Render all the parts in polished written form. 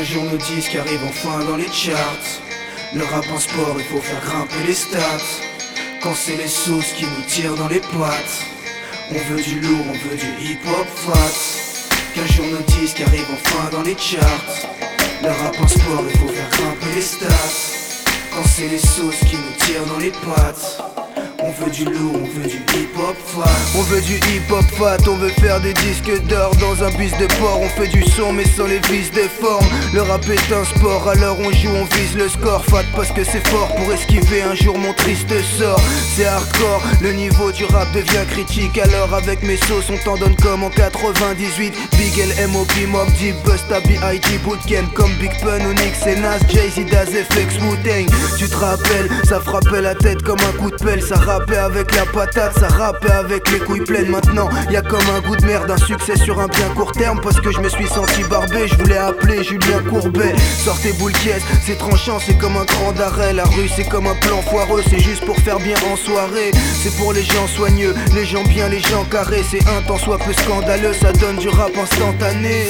Qu'un jour nos disques arrivent enfin dans les charts. Le rap en sport, il faut faire grimper les stats. Quand c'est les sauces qui nous tirent dans les pattes. On veut du lourd, on veut du hip-hop fat. Qu'un jour nos disques arrivent enfin dans les charts. Le rap en sport, il faut faire grimper les stats. Quand c'est les sauces qui nous tirent dans les pattes. On veut du lourd, on veut du hip-hop fat. On veut du hip-hop fat, on veut faire des disques d'or dans un bus de port. On fait du son mais sans les vices de forme. Le rap est un sport, alors on joue, on vise le score. Fat parce que c'est fort pour esquiver un jour mon triste sort. C'est hardcore, le niveau du rap devient critique. Alors avec mes sauces on t'en donne comme en 98. Big L, M.O.P, Mob Deep, Busta, B.I.G, Bootcamp. Comme Big Pun, Onyx et Nas, Jay-Z, Daz, FX, Wu-Tang. Tu te rappelles, ça frappait la tête comme un coup de pelle. Ça rappait avec la patate, ça rappait avec les couilles pleines. Maintenant y'a comme un goût de merde, un succès sur un bien court terme. Parce que je me suis senti barbé, je voulais appeler Julien Courbet. Sortez boule caisse, c'est tranchant, c'est comme un cran d'arrêt. La rue c'est comme un plan foireux, c'est juste pour faire bien en soirée. C'est pour les gens soigneux, les gens bien, les gens carrés. C'est un temps soit peu scandaleux, ça donne du rap instantané.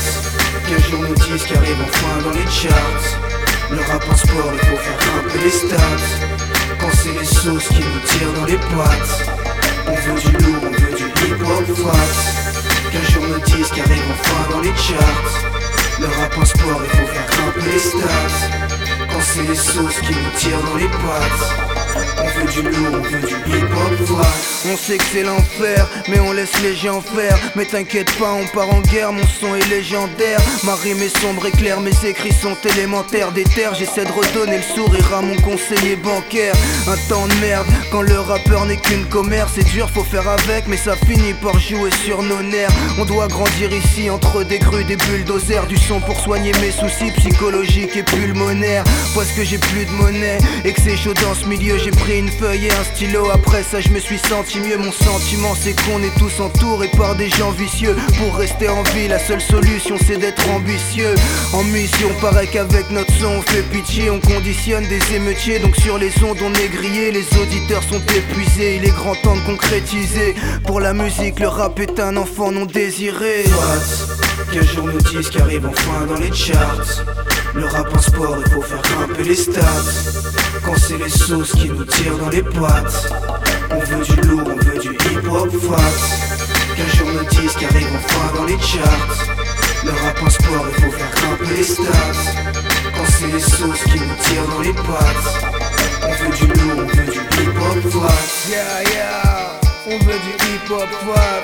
Qu'un jour nos disques arrivent enfin dans les charts. Le rap en sport, il faut faire grimper les stats. Quand c'est les sauces qui nous tirent dans les pattes. On veut du lourd, on veut du hip-hop fat. Qu'un jour nos disques arrivent enfin dans les charts. Le rap en sport, il faut faire grimper les stats. Quand c'est les sauces qui nous tirent dans les pattes. On veut du lourd, on veut du hip-hop fat. On sait que c'est l'enfer, mais on laisse les gens faire. Mais t'inquiète pas, on part en guerre, mon son est légendaire. Ma rime est sombre et claire, mes écrits sont élémentaires. Des terres, j'essaie de redonner le sourire à mon conseiller bancaire. Un temps de merde, quand le rappeur n'est qu'une commère. C'est dur, faut faire avec, mais ça finit par jouer sur nos nerfs. On doit grandir ici, entre des grues, des bulldozers. Du son pour soigner mes soucis psychologiques et pulmonaires. Parce que j'ai plus de monnaie, et que c'est chaud dans ce milieu. J'ai pris une feuille et un stylo, après ça je me suis senti mieux. Mon sentiment c'est qu'on est tous entourés par des gens vicieux. Pour rester en vie, la seule solution c'est d'être ambitieux. En mission, paraît qu'avec notre son on fait pitié. On conditionne des émeutiers, donc sur les ondes on est grillé. Les auditeurs sont épuisés, il est grand temps de concrétiser. Pour la musique, le rap est un enfant non désiré. Qu'un jour nos disques arrivent enfin dans les charts. Le rap en sport, il faut faire grimper les stats. Quand c'est les sauces qui nous tirent dans les pattes. On veut du lourd, on veut du hip-hop fat. Qu'un jour nos disques arrivent enfin dans les charts. Le rap en sport, il faut faire grimper les stats. Quand c'est les sauces qui nous tirent dans les pattes. On veut du lourd, on veut du hip-hop fat. Yeah, yeah, on veut du hip-hop fat.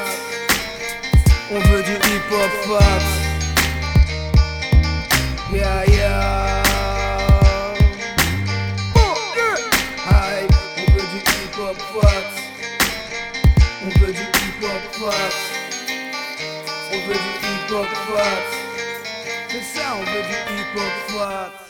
On veut du hip-hop fat. Yeah, yeah. Aïe, on veut du hip-hop fat. On veut du hip-hop fat. On veut du hip-hop fat. C'est ça, on veut du hip-hop fat.